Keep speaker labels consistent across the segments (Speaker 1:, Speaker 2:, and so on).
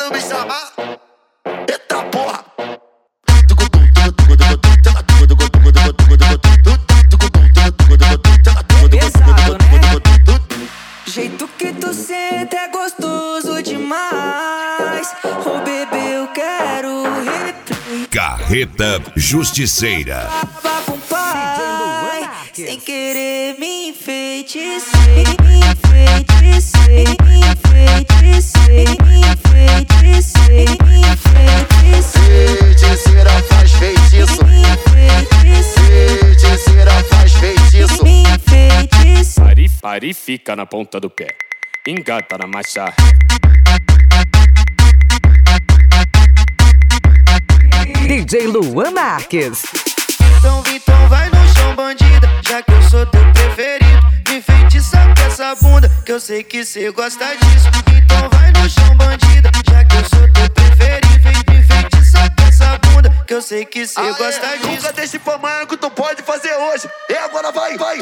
Speaker 1: não me chamar. Eita porra.
Speaker 2: Pesado, né? Jeito que tu senta é gostoso demais. Ô bebê, eu quero replay.
Speaker 3: Carreta Justiceira.
Speaker 2: Tava com pai, sem querer me enfeitecei, me enfeitecei, me enfeitecei, me enfeitecei, me enfeitecei.
Speaker 1: Feiticeira faz feitiço.
Speaker 2: Me enfeitecei,
Speaker 1: Feiticeira faz feitiço.
Speaker 2: me enfeitecei.
Speaker 4: Pare e fica na ponta do pé. Engata na marcha.
Speaker 5: DJ Luan Marques.
Speaker 6: Então vai no chão, bandida, já que eu sou teu preferido. Me enfeitiça com essa bunda, que eu sei que cê gosta disso. Então vai no chão, bandida, já que eu sou teu preferido. Me enfeitiça com essa bunda, que eu sei que cê gosta disso.
Speaker 1: Nunca deixe pra amanhã que tu pode fazer hoje. E agora vai, vai.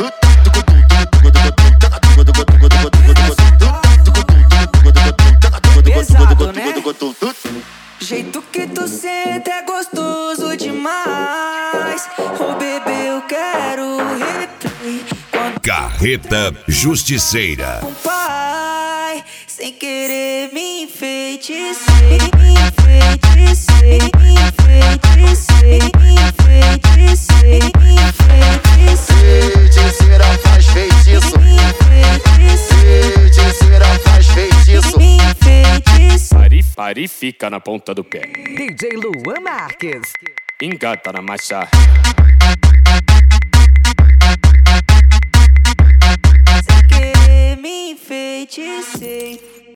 Speaker 2: Pesado, né? Jeito que tu senta é gostoso demais. Ô bebê, eu quero replay. Quando
Speaker 3: Carreta Justiceira.
Speaker 2: com pai, sem querer me enfeitecei, me enfeitecei, me enfeitecei, me enfeitecei, me enfeitecei.
Speaker 1: Feiticeira faz feitiço.
Speaker 2: Me enfeitecei,
Speaker 1: Feiticeira faz feitiço.
Speaker 2: me enfeitecei.
Speaker 4: Pare e fica na ponta do pé.
Speaker 5: DJ Luan Marques.
Speaker 4: Engata na marcha.
Speaker 2: Sem querer me enfeitecei.